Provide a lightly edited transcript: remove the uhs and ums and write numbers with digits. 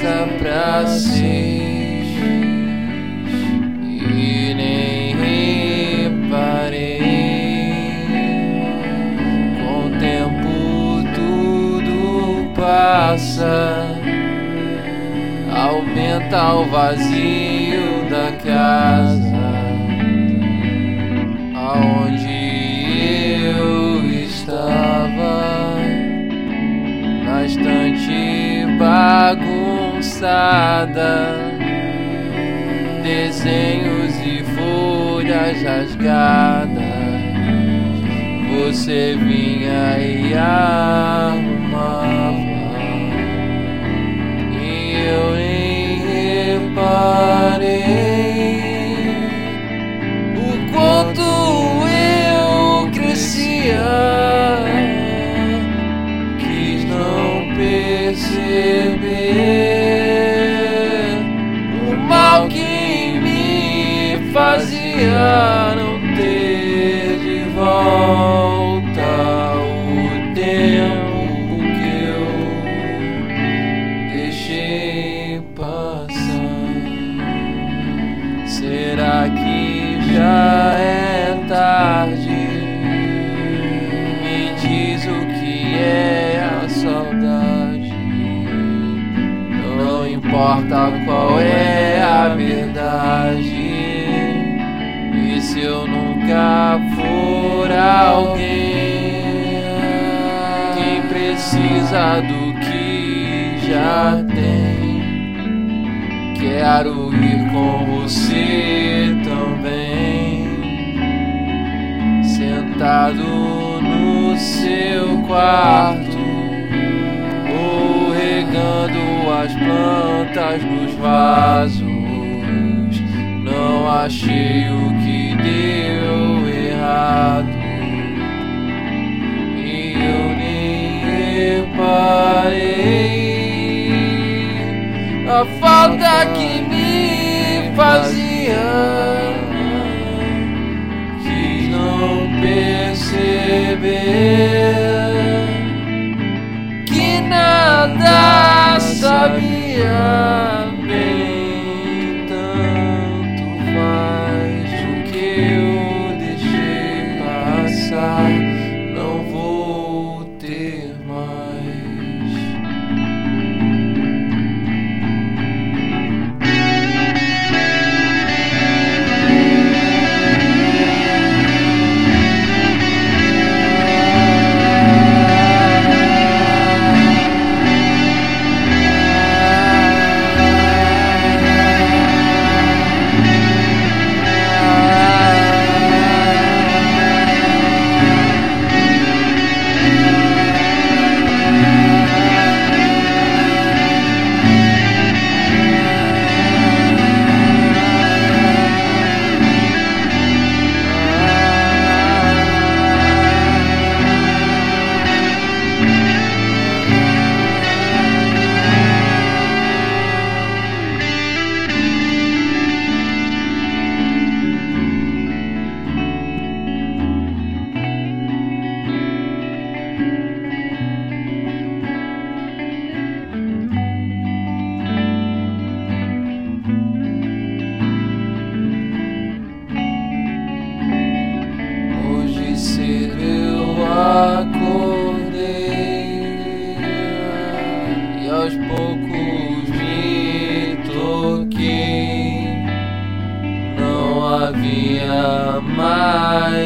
passa pra 6 e nem reparei. Com o tempo tudo passa, aumenta o vazio da casa aonde eu estava, na estante bagunçada, desenhos e folhas rasgadas. Você vinha e arrumava e eu nem reparei o quanto eu crescia. Quis não perceber o mal que me fazia não ter de volta o tempo que eu deixei passar. Será que já é tarde? Me diz o que é a saudade. Não importa qual é a verdade. E se eu nunca for alguém que precisa do que já tem, quero ir com você também, sentado no seu quarto, ou regando as plantas nos vasos. Não achei o que deu errado e eu nem reparei a falta que me fazia. Quis não perceber que nada sabia. Bem, tanto faz o que eu deixei passar. Não vou ter mais. Acordei e aos poucos me toquei. Não havia mais